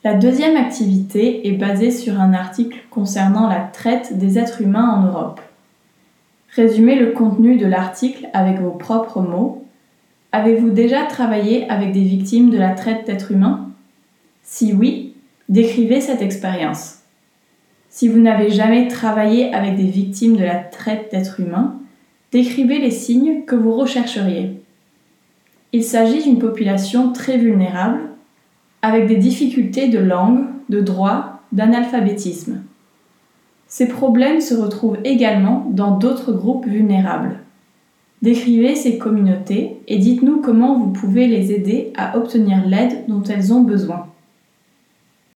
La deuxième activité est basée sur un article concernant la traite des êtres humains en Europe. Résumez le contenu de l'article avec vos propres mots. Avez-vous déjà travaillé avec des victimes de la traite d'êtres humains? Si oui, décrivez cette expérience. Si vous n'avez jamais travaillé avec des victimes de la traite d'êtres humains, décrivez les signes que vous rechercheriez. Il s'agit d'une population très vulnérable, avec des difficultés de langue, de droit, d'analphabétisme. Ces problèmes se retrouvent également dans d'autres groupes vulnérables. Décrivez ces communautés et dites-nous comment vous pouvez les aider à obtenir l'aide dont elles ont besoin.